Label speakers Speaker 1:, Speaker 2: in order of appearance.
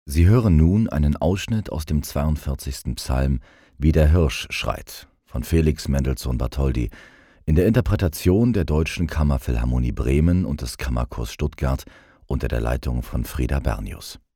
Speaker 1: Sie hören nun einen Ausschnitt aus dem 42. Psalm »Wie der Hirsch schreit« von Felix Mendelssohn Bartholdy in der Interpretation der Deutschen Kammerphilharmonie Bremen und des Kammerchors Stuttgart unter der Leitung von Frieda Bernius.